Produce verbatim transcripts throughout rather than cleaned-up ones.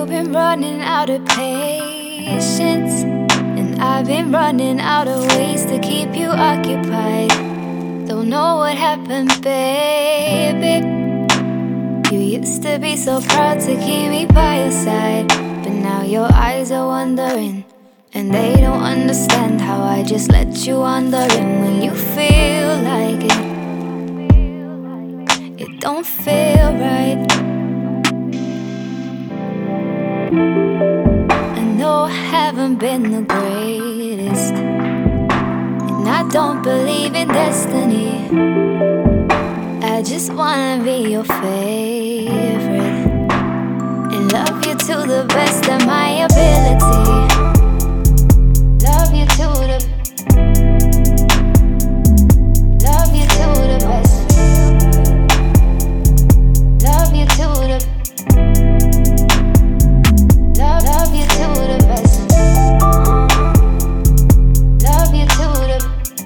You've been running out of patience, and I've been running out of ways to keep you occupied. Don't know what happened, baby. You used to be so proud to keep me by your side, but now your eyes are wandering, and they don't understand how I just let you wander in when you feel like it. It don't feel right. I know I haven't been the greatest, and I don't believe in destiny. I just wanna be your favorite and love you to the best of my ability. Love you to the Love you to the best. Love you to the Love, love you to the best. Love you to the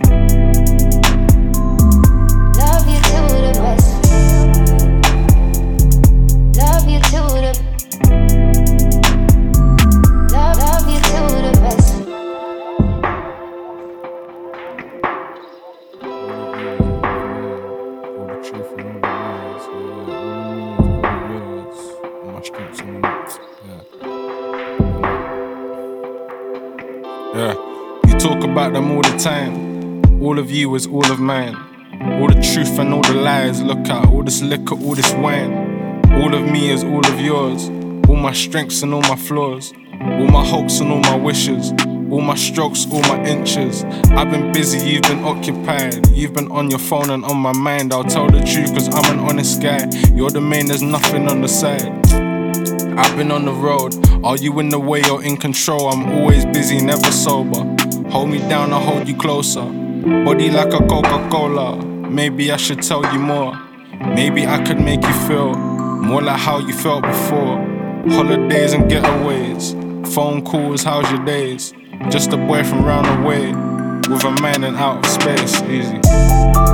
Love you to the best. Love you to the Love, love you to the best. All the truth and all the lies, yeah, all my strengths and all yeah. Yeah, you talk about them all the time. All of you is all of mine. All the truth and all the lies. Look at all this liquor, all this wine. All of me is all of yours. All my strengths and all my flaws. All my hopes and all my wishes. All my strokes, all my inches. I've been busy, you've been occupied. You've been on your phone and on my mind. I'll tell the truth cause I'm an honest guy. You're the main, there's nothing on the side. I've been on the road. Are you in the way or in control? I'm always busy, never sober. Hold me down, I'll hold you closer. Body like a Coca-Cola. Maybe I should tell you more. Maybe I could make you feel more like how you felt before. Holidays and getaways. Phone calls, how's your days? Just a boy from round the way with a man in outer space, easy.